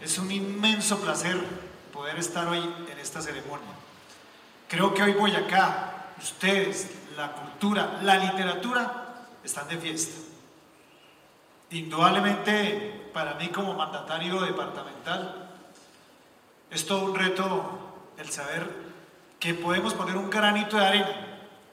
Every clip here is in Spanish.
Es un inmenso placer poder estar hoy en esta ceremonia. Creo que hoy Boyacá, ustedes, la cultura, la literatura, están de fiesta. Indudablemente, para mí como mandatario departamental, es todo un reto el saber que podemos poner un granito de arena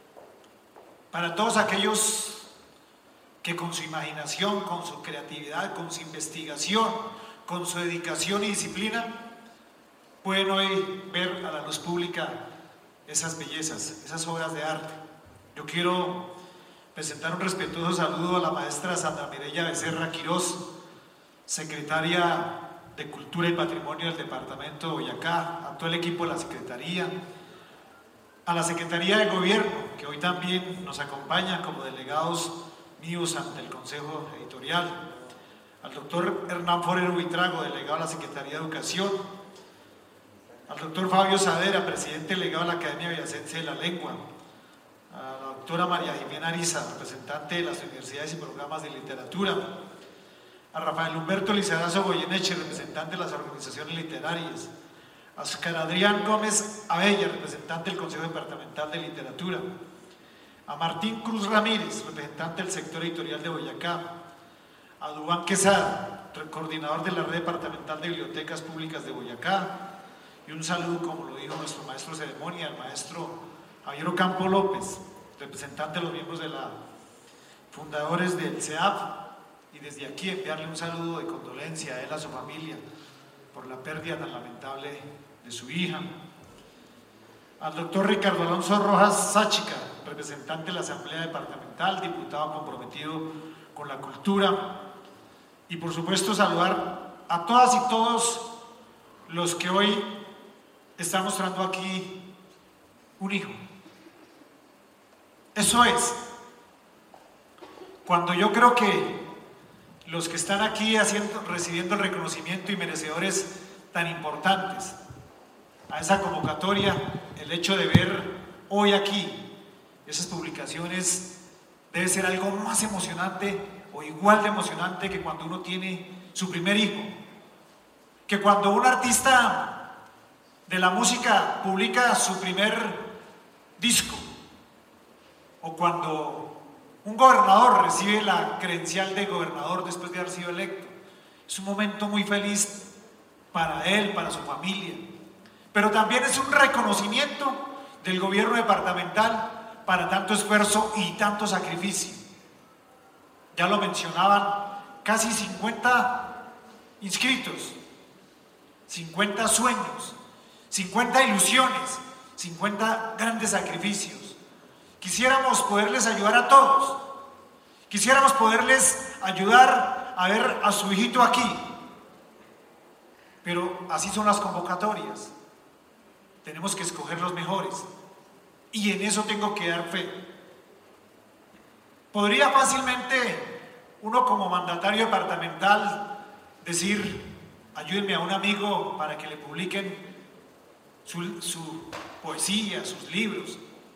para todos aquellos que con su imaginación, con su creatividad, con su investigación, con su dedicación y disciplina, pueden hoy ver a la luz pública esas bellezas, esas obras de arte. Yo quiero presentar un respetuoso saludo a la maestra Sandra Mireya Becerra Quirós, secretaria de Cultura y Patrimonio del Departamento de Boyacá, a todo el equipo de la Secretaría, a la Secretaría de Gobierno, que hoy también nos acompaña como delegados míos ante el Consejo Editorial, al doctor Hernán Forero Buitrago, delegado de la Secretaría de Educación, al doctor Fabio Sadera, presidente delegado de la Academia Boyacense de la Lengua, a la doctora María Jimena Ariza, representante de las universidades y programas de literatura, a Rafael Humberto Lizarazo Goyeneche, representante de las organizaciones literarias, a Oscar Adrián Gómez Abella, representante del Consejo Departamental de Literatura, a Martín Cruz Ramírez, representante del sector editorial de Boyacá, a Dubán Quesada, coordinador de la Red Departamental de Bibliotecas Públicas de Boyacá, y un saludo, como lo dijo nuestro maestro de ceremonia, el maestro Javier Ocampo López, representante de los miembros de la fundadores del CEAP, y desde aquí enviarle un saludo de condolencia a él, a su familia, por la pérdida tan lamentable de su hija. Al doctor Ricardo Alonso Rojas Sáchica, representante de la Asamblea Departamental, diputado comprometido con la cultura, y por supuesto saludar a todas y todos los que hoy están mostrando aquí un hijo. Eso es, cuando yo creo que los que están aquí recibiendo el reconocimiento y merecedores tan importantes a esa convocatoria, el hecho de ver hoy aquí esas publicaciones debe ser algo más emocionante o igual de emocionante que cuando uno tiene su primer hijo, que cuando un artista de la música publica su primer disco, o cuando un gobernador recibe la credencial de gobernador después de haber sido electo. Es un momento muy feliz para él, para su familia, pero también es un reconocimiento del gobierno departamental para tanto esfuerzo y tanto sacrificio. Ya lo mencionaban, casi 50 inscritos, 50 sueños, 50 ilusiones, 50 grandes sacrificios. Quisiéramos poderles ayudar a todos, quisiéramos poderles ayudar a ver a su hijito aquí, pero así son las convocatorias. Tenemos que escoger los mejores y en eso tengo que dar fe. Podría fácilmente uno como mandatario departamental decir: ayúdenme a un amigo para que le publiquen su poesía, sus libros.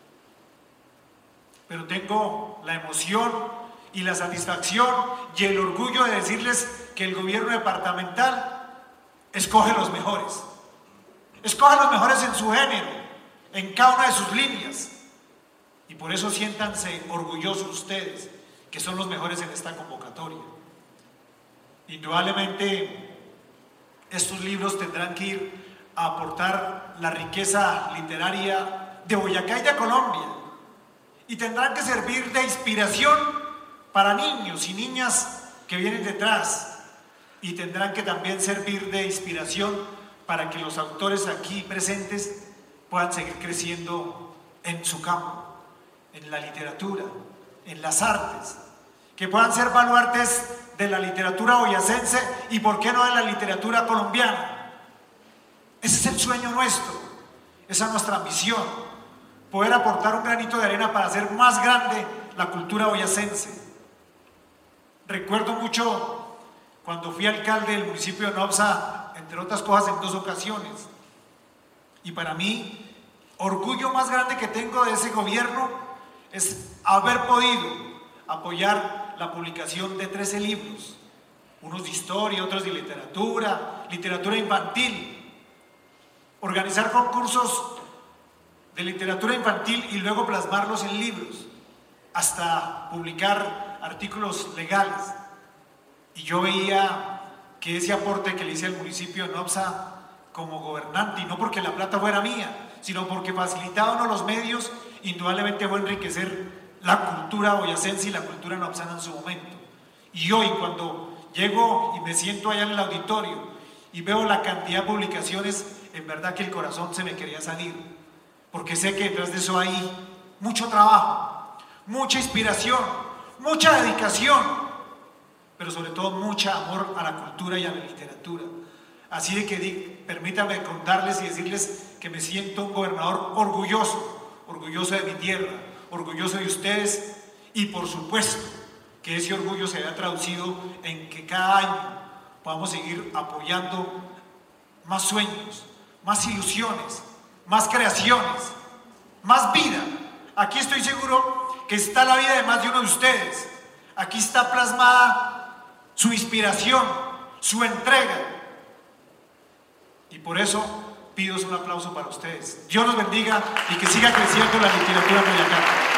Pero tengo la emoción y la satisfacción y el orgullo de decirles que el gobierno departamental escoge los mejores en su género, en cada una de sus líneas, y por eso siéntanse orgullosos ustedes, que son los mejores en esta convocatoria. Indudablemente estos libros tendrán que ir a aportar la riqueza literaria de Boyacá y de Colombia, y tendrán que servir de inspiración para niños y niñas que vienen detrás, y tendrán que también servir de inspiración para que los autores aquí presentes puedan seguir creciendo en su campo, en la literatura, en las artes, que puedan ser baluartes de la literatura boyacense y por qué no de la literatura colombiana. Ese es el sueño nuestro, esa es nuestra ambición, poder aportar un granito de arena para hacer más grande la cultura boyacense. Recuerdo mucho cuando fui alcalde del municipio de Nopsa, entre otras cosas en 2 ocasiones, y para mí, orgullo más grande que tengo de ese gobierno es haber podido apoyar la publicación de 13 libros unos de historia, otros de literatura infantil, organizar concursos de literatura infantil y luego plasmarlos en libros, hasta publicar artículos legales. Y yo veía que ese aporte que le hice al municipio de Nopsa como gobernante, y no porque la plata fuera mía, sino porque facilitaba uno los medios, indudablemente fue enriquecer la cultura boyacense y la cultura nopsana en su momento. Y hoy, cuando llego y me siento allá en el auditorio y veo la cantidad de publicaciones, en verdad que el corazón se me quería salir, porque sé que detrás de eso hay mucho trabajo, mucha inspiración, mucha dedicación, pero sobre todo mucho amor a la cultura y a la literatura. Así de que permítanme contarles y decirles que me siento un gobernador orgulloso de mi tierra, orgulloso de ustedes, y por supuesto que ese orgullo se vea traducido en que cada año podamos seguir apoyando más sueños, más ilusiones, más creaciones, más vida. Aquí estoy seguro que está la vida de más de uno de ustedes. Aquí está plasmada su inspiración, su entrega. Y por eso pido un aplauso para ustedes. Dios los bendiga y que siga creciendo la literatura boyacana.